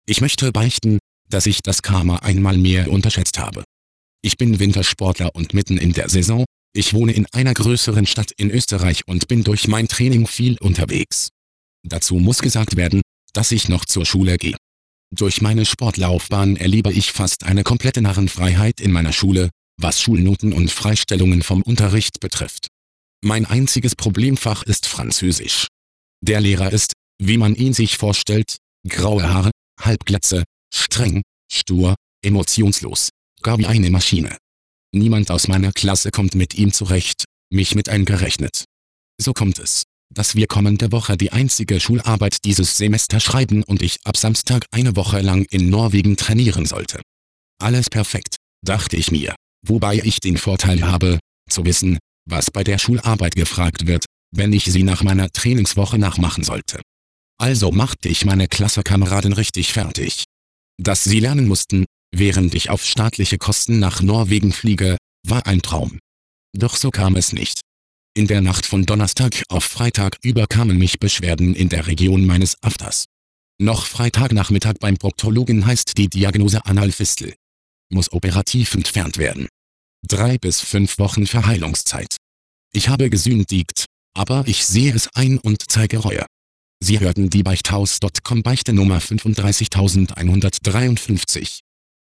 Ich möchte beichten, dass ich das Karma einmal mehr unterschätzt habe. Ich bin Wintersportler und mitten in der Saison, ich wohne in einer größeren Stadt in Österreich und bin durch mein Training viel unterwegs. Dazu muss gesagt werden, dass ich noch zur Schule gehe. Durch meine Sportlaufbahn erlebe ich fast eine komplette Narrenfreiheit in meiner Schule, was Schulnoten und Freistellungen vom Unterricht betrifft. Mein einziges Problemfach ist Französisch. Der Lehrer ist, wie man ihn sich vorstellt, graue Haare, Halbglatze, streng, stur, emotionslos, gar wie eine Maschine. Niemand aus meiner Klasse kommt mit ihm zurecht, mich mit eingerechnet. So kommt es, dass wir kommende Woche die einzige Schularbeit dieses Semester schreiben und ich ab Samstag eine Woche lang in Norwegen trainieren sollte. Alles perfekt, dachte ich mir, wobei ich den Vorteil habe, zu wissen, was bei der Schularbeit gefragt wird, wenn ich sie nach meiner Trainingswoche nachmachen sollte. Also machte ich meine Klassenkameraden richtig fertig. Dass sie lernen mussten, während ich auf staatliche Kosten nach Norwegen fliege, war ein Traum. Doch so kam es nicht. In der Nacht von Donnerstag auf Freitag überkamen mich Beschwerden in der Region meines Afters. Noch Freitagnachmittag beim Proktologen heißt die Diagnose Analfistel. Muss operativ entfernt werden. 3 bis 5 Wochen Verheilungszeit. Ich habe gesündigt, aber ich sehe es ein und zeige Reue. Sie hörten die Beichthaus.com Beichte Nummer 35153.